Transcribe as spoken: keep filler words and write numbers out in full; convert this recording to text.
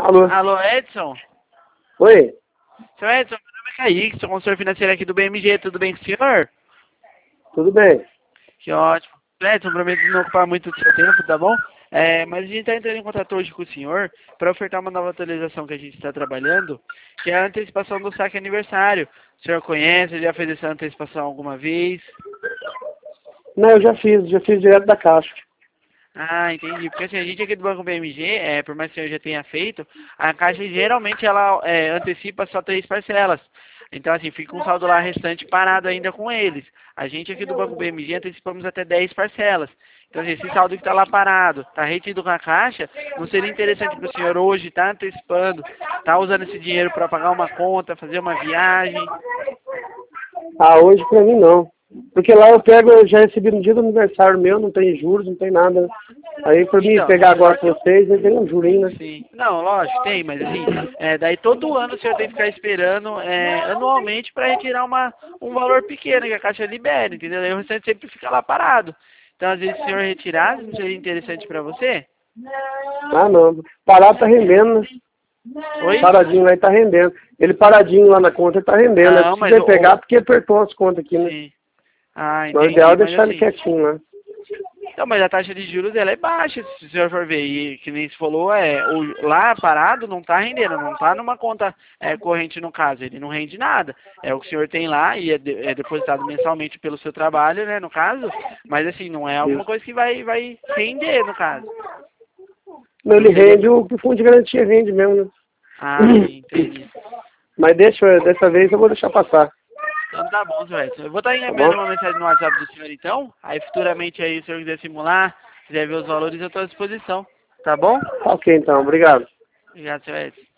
Alô? Alô, Edson? Oi? Seu Edson, meu nome é Kaique, sou consultor financeiro aqui do B M G, tudo bem com o senhor? Tudo bem? Que ótimo. Edson, prometo não ocupar muito do seu tempo, tá bom? É, mas a gente está entrando em contato hoje com o senhor para ofertar uma nova atualização que a gente está trabalhando, que é a antecipação do saque aniversário. O senhor conhece, já fez essa antecipação alguma vez? Não, eu já fiz, já fiz direto da caixa. Ah, entendi. Porque assim, a gente aqui do Banco B M G, é, por mais que o senhor já tenha feito, a Caixa geralmente ela é, antecipa só três parcelas. Então, assim, fica um saldo lá restante parado ainda com eles. A gente aqui do Banco B M G antecipamos até dez parcelas. Então, assim, esse saldo que está lá parado, está retido com a Caixa, não seria interessante para o senhor hoje estar antecipando, estar usando esse dinheiro para pagar uma conta, fazer uma viagem? Ah, hoje pra mim não. Porque lá eu pego, eu já recebi no dia do aniversário meu, não tem juros, não tem nada. Aí pra mim Então, pegar agora com vocês, aí tem um jurinho, né? sim. Não, lógico, tem, mas assim, é, daí todo ano o senhor tem que ficar esperando é, anualmente para retirar uma, um valor pequeno que a Caixa libera, entendeu? Aí o restante sempre fica lá parado. Então, às vezes, se o senhor retirasse, não seria interessante para você? Ah, não. Parado tá rendendo, né? Oi? Paradinho lá e tá rendendo. Ele paradinho lá na conta tá rendendo. Eu Não, mas precisei o... pegar o- porque apertou as contas aqui, né? sim. Ah, Mas o ideal entendi, é mas deixar ele assim... quietinho lá. Não, mas a taxa de juros ela é baixa, se o senhor for ver. E que nem se falou, é, o, lá parado não está rendendo, não está numa conta é, corrente no caso, ele não rende nada. É o que o senhor tem lá e é, de- é depositado mensalmente pelo seu trabalho, né, no caso, mas assim, não é alguma Isso. coisa que vai, vai render, no caso. Não, Então ele seria. rende, o que o fundo de garantia rende mesmo, né? Ah, sim, entendi. Mas deixa, dessa vez eu vou deixar passar. Então tá bom, senhor Edson. Eu vou estar Tá bom? enviando uma mensagem no WhatsApp do senhor então. Aí futuramente aí, se o senhor quiser simular, quiser ver os valores, eu estou à disposição. Tá bom? Tá ok então, obrigado. Obrigado, senhor Edson.